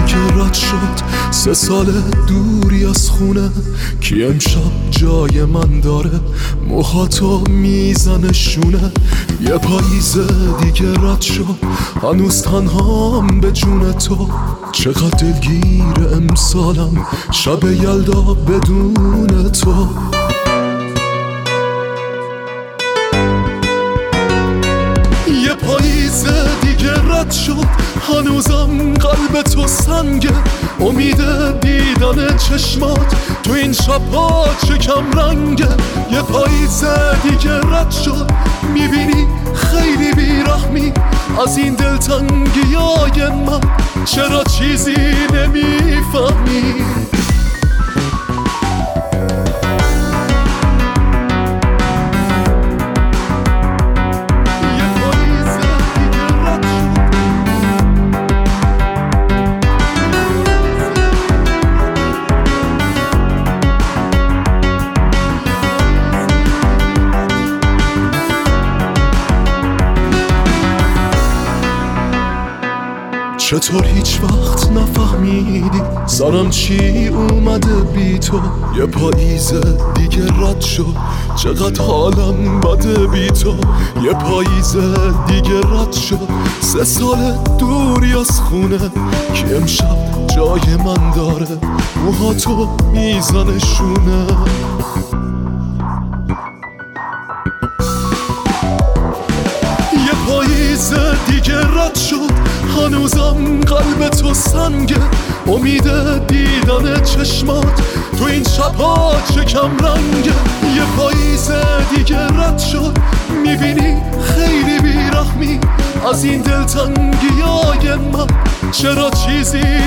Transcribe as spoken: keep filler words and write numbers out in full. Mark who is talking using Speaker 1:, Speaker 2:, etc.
Speaker 1: دیگه رد شد، سه سال دوری از خونه. کی امشب جای من داره، موهاتو میزنه شونه. یه پاییز دیگه رد شد، هنوز تنهام به جون تو. چقدر دلگیر امسالم، شب یلدا بدون تو. یه پاییز دیگه رد شد، هنوزم قلب تو سنگه. امید دیدن چشمات تو این شب‌ها چه کم رنگه. یه پاییز دیگه رد شد، میبینی خیلی بیرحمی از این دلتنگیای من. چرا چیزی نمیفهمی؟ چطور هیچ وقت نفهمیدی سرم چی اومده بی تو؟ یه پاییز دیگه رد شد، چقدر حالم بده بی تو. یه پاییز دیگه رد شد، سه سال دوری از خونه. که امشب جای من داره، موهاتو میزنه شونه. یه پاییز دیگه رد شد، هنوزم قلب تو سنگه. امید دیدن چشمات تو این شب‌ها چه کم رنگه. یه پاییز دیگه رد شد، میبینی خیلی بیرحمی از این دلتنگیای من. چرا چیزی